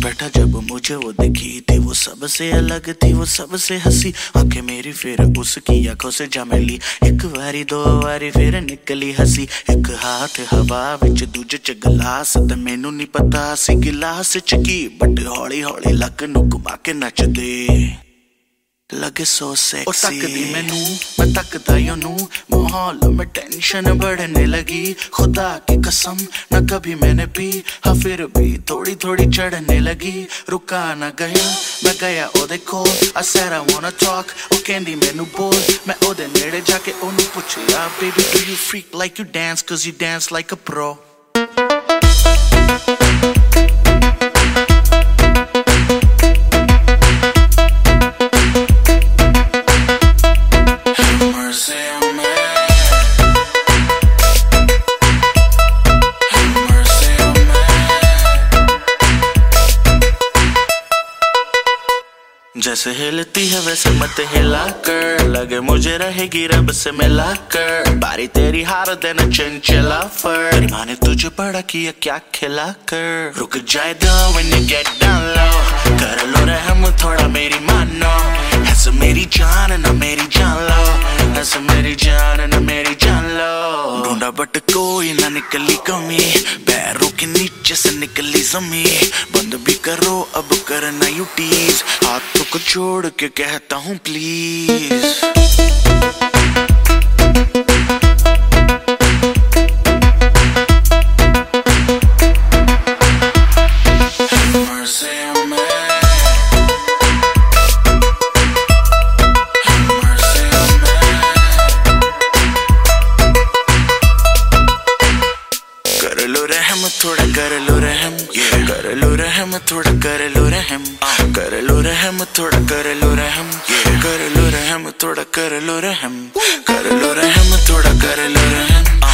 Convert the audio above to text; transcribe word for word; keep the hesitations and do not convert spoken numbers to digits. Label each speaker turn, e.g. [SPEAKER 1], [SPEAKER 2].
[SPEAKER 1] बैठा जब मुझे वो दिखी थी, वो सबसे अलग थी, वो सबसे हंसी। आंखें मेरी फिर उसकी आंखों से जा मिली, एक बारी दो बारी फिर निकली हंसी। एक हाथ हवा विच दूजे च गिलास, ते मैनू नहीं पता सी गिलास च की, बट हौली हौली लक नू घुमा के नचदे लगे सो सेक्सी। ओ तकदी मैनू मैं तकदा योनू, माहौल में टेंशन बढ़ने लगी। खुदा की कसम न कभी मैंने पी, हाँ फिर भी थोड़ी थोड़ी चढ़ने लगी। रुका न गया मैं गया ओदे कोल, I said I wanna talk, ओ कहंदी मैनू बोल। मैं ओदे नेड़े जाके ओनू पुछया, baby do you freak like you dance, cause you dance like a pro। जैसे हिलती है वैसे मत हिला कर, लगे मुझे रहेगी रब से मिला कर। बारी तेरी हार देना चंचला फर, तेरी माँ ने तुझे बड़ा किया क्या खिला कर। रुक जाए दो when you get down low, कर लो रहम थोड़ा मेरी मानो। ऐसे मेरी जान ना मेरी जान लो, ऐसे मेरी जान ना मेरी जान लो। ढूंढा बट कोई ना निकली कमी, पैरों के नीचे से निकली जमी। बंद भी करो अब करना यू टीज, हाथों को छोड़ के कहता हूँ प्लीज। कर लो रहम थोड़ा कर लो रहम, yeah। कर लो रहम थोड़ा कर लो रहम, uh। कर लो रहम थोड़ा कर लो रहम, yeah। कर लो रहम थोड़ा कर लो रहम, कर लो रहम थोड़ा कर लो रहम।